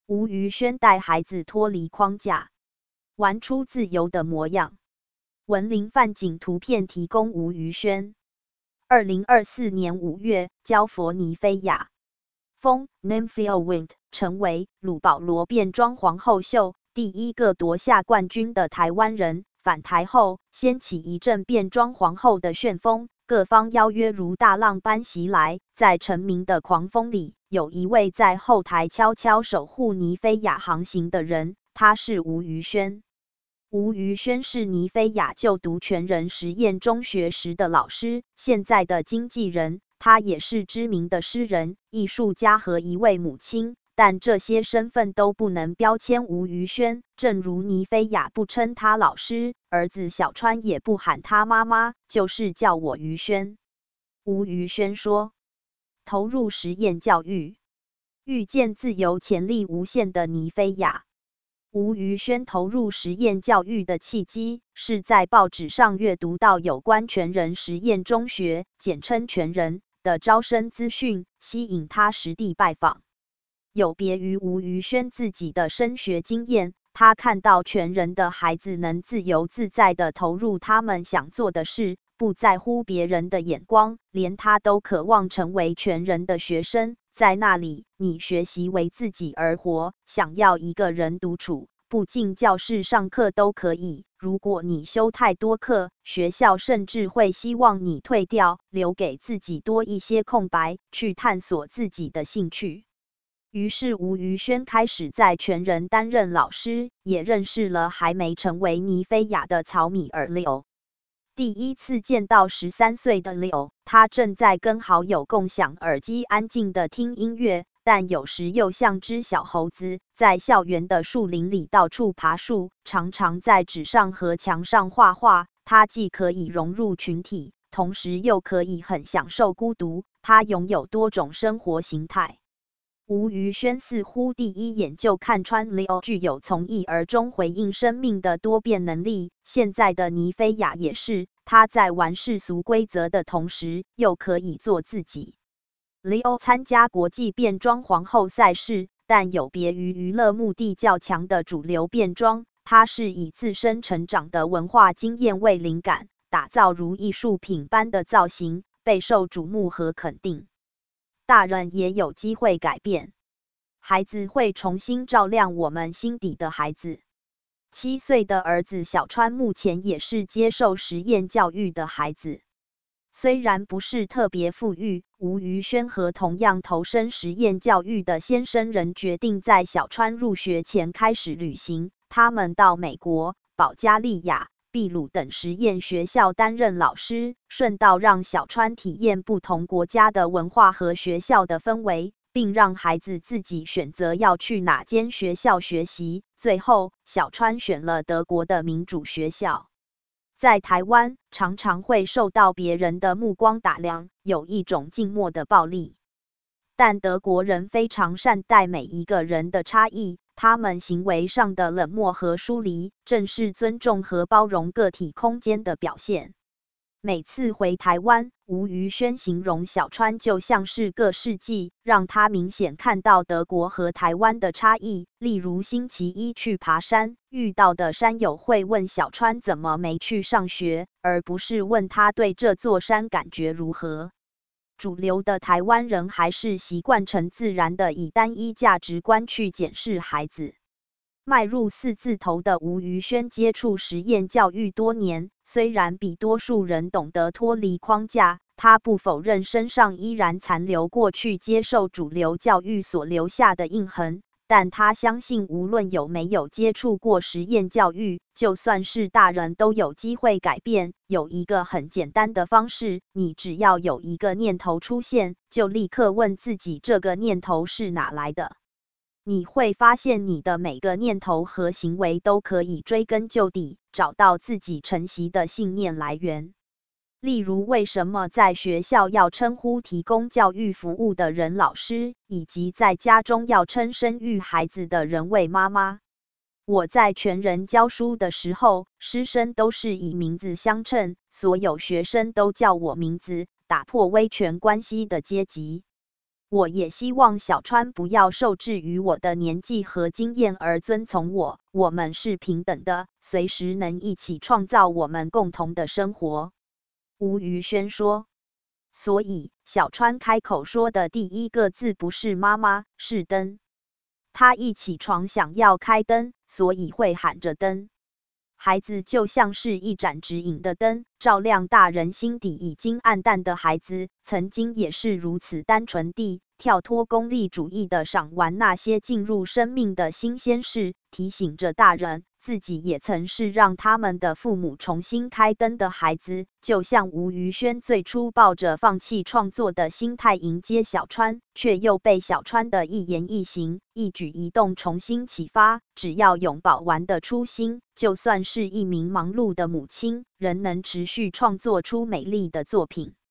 吴于轩带孩子脱离框架，玩出自由的模样。文林范景图片提供吴于轩。2024年5月，教佛尼菲亚风 Nymphaea Wind 成为鲁保罗变装皇后秀第一个夺下冠军的台湾人。返台后，掀起一阵变装皇后的旋风，各方邀约如大浪般袭来。在成名的狂风里，有一位在后台悄悄守护尼菲亚航行的人，他是吴于轩。吴于轩是尼菲亚就读全人实验中学时的老师，现在的经纪人。他也是知名的诗人、艺术家和一位母亲，但这些身份都不能标签吴于轩。正如尼菲亚不称他老师，儿子小川也不喊他妈妈，就是叫我于轩。吴于轩说，投入实验教育，遇见自由潜力无限的尼菲亚。吴于轩投入实验教育的契机，是在报纸上阅读到有关全人实验中学（简称全人）的招生资讯，吸引他实地拜访。有别于吴于轩自己的升学经验，他看到全人的孩子能自由自在地投入他们想做的事，不在乎别人的眼光，连他都渴望成为全人的学生。在那里，你学习为自己而活，想要一个人独处，不进教室上课都可以。如果你修太多课，学校甚至会希望你退掉，留给自己多一些空白，去探索自己的兴趣。于是吴于轩开始在全人担任老师，也认识了还没成为尼菲亚的曹米尔 Leo。第一次见到13岁的 Leo， 他正在跟好友共享耳机，安静地听音乐，但有时又像只小猴子，在校园的树林里到处爬树，常常在纸上和墙上画画。他既可以融入群体，同时又可以很享受孤独。他拥有多种生活形态。吴于轩似乎第一眼就看穿 Leo 具有从一而终回应生命的多变能力。现在的尼菲亚也是，他在玩世俗规则的同时，又可以做自己。Leo 参加国际变装皇后赛事，但有别于娱乐目的较强的主流变装，他是以自身成长的文化经验为灵感，打造如艺术品般的造型，备受瞩目和肯定。大人也有机会改变，孩子会重新照亮我们心底的孩子。7岁的儿子小川目前也是接受实验教育的孩子。虽然不是特别富裕，吴于轩和同样投身实验教育的先生仍决定在小川入学前开始旅行。他们到美国、保加利亚、秘鲁等实验学校担任老师，顺道让小川体验不同国家的文化和学校的氛围，并让孩子自己选择要去哪间学校学习。最后，小川选了德国的民主学校。在台湾，常常会受到别人的目光打量，有一种静默的暴力。但德国人非常善待每一个人的差异。他们行为上的冷漠和疏离，正是尊重和包容个体空间的表现。每次回台湾，吴于轩形容小川就像是个世纪，让他明显看到德国和台湾的差异。例如星期一去爬山，遇到的山友会问小川怎么没去上学，而不是问他对这座山感觉如何。主流的台湾人还是习惯成自然的以单一价值观去检视孩子。迈入4字头的吴于轩接触实验教育多年，虽然比多数人懂得脱离框架，他不否认身上依然残留过去接受主流教育所留下的印痕。但他相信无论有没有接触过实验教育，就算是大人都有机会改变。有一个很简单的方式，你只要有一个念头出现，就立刻问自己这个念头是哪来的。你会发现你的每个念头和行为都可以追根究底，找到自己承袭的信念来源。例如，为什么在学校要称呼提供教育服务的人老师，以及在家中要称生育孩子的人为妈妈。我在全人教书的时候，师生都是以名字相称，所有学生都叫我名字，打破威权关系的阶级。 我也希望小川不要受制于我的年纪和经验而遵从我，我们是平等的，随时能一起创造我们共同的生活。吴宇轩说。所以，小川开口说的第一个字不是妈妈，是灯。他一起床想要开灯，所以会喊着灯。孩子就像是一盏指引的灯，照亮大人心底已经暗淡的孩子，曾经也是如此单纯地跳脱功利主义的赏玩那些进入生命的新鲜事，提醒着大人，自己也曾是让他们的父母重新开灯的孩子。就像吴宇轩最初抱着放弃创作的心态迎接小川，却又被小川的一言一行、一举一动重新启发，只要永葆玩的初心，就算是一名忙碌的母亲，仍能持续创作出美丽的作品。